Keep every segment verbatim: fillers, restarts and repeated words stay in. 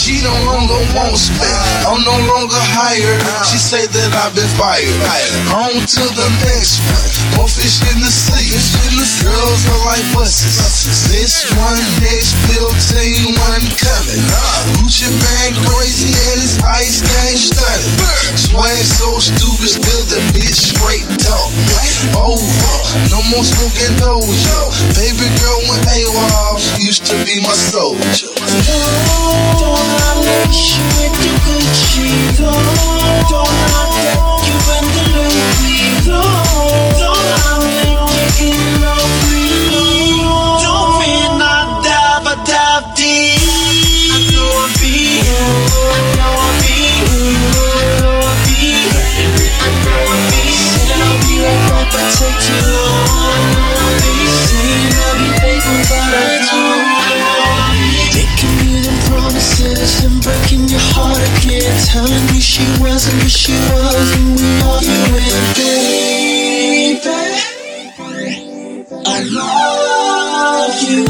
She no longer wants me, I'm no longer hired. She say that I've been fired. On to the next one, more fish in the sea. Girls are like buses. This one, next fifteen, one coming. Gucci bang crazy and his ice game stunning. Swag so stupid, still the bitch straight talk. Over, no more smoking doja. Baby girl went AWOL, she used to be my soldier. Don't I make you with the Gucci? Don't I take you in the Louis? Don't I make you in love with me? Don't mean I dive, I dive deep. I know I be, I know I be, I know I be, I know I be. Said I'll be right back, but take too long. Saying I'll be faithful, but I don't. Making you them promises and breaking your heart again. Telling me she wasn't who she was, and we arguing, baby. I love you.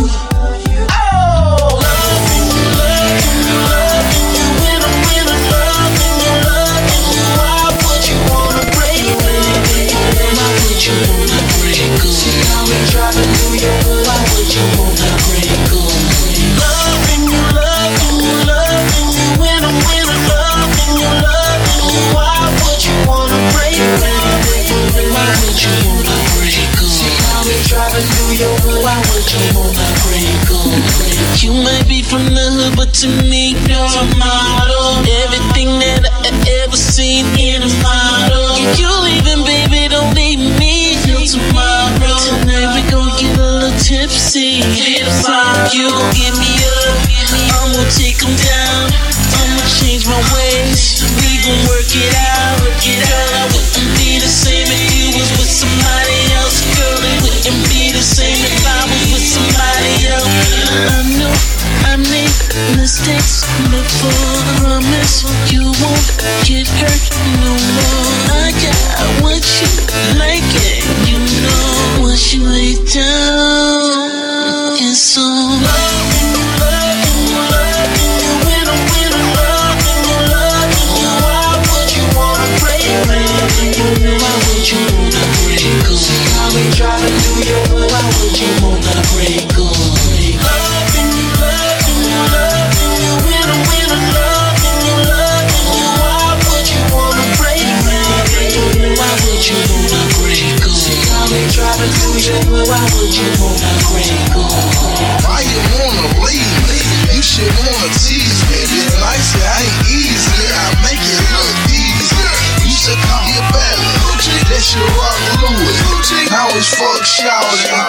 Oh, loving you, loving you, loving you. When I'm, when I'm loving you, loving you. Why would you wanna break me? Why would you wanna break me? See how we driving through your hood. Why would you wanna break me? Loving you, loving you, loving you. When I'm, when I'm loving you, loving you. Why would you wanna break me? Why would you wanna break me? See how we driving through your hood. Why would you wanna break me? You might be from the hood, but to me you're a model. Everything that I ever seen in a model. If you leaving, baby, don't leave me till tomorrow. Tonight we gon' get a little tipsy. You gon' get me up, I'm gon' take 'em down. I'ma change my ways, we gon' work it out. Girl, I wouldn't be the same if you was with somebody else. Girl, it wouldn't be the same if I was with somebody else. I know I made mistakes before. I promise you won't get hurt no more. I got what you like, and you know once you lay down, it's all loving you, loving you, loving you. When I'm, when I'm loving you, loving you. Why would you wanna break me? Why would you wanna break me? See how we driving through your hood. Why would you wanna break me? Loving you, loving you, loving you. When I'm, when I'm loving you, loving you. Why would you wanna break me? Why would you wanna break me? See how we driving through your hood. Why would you wanna break me? Why you wanna leave me? You should wanna tease me. This life ain't easy, I make it look easy. You should call your belly, that's your rock Louis. Now it's fuck shouting.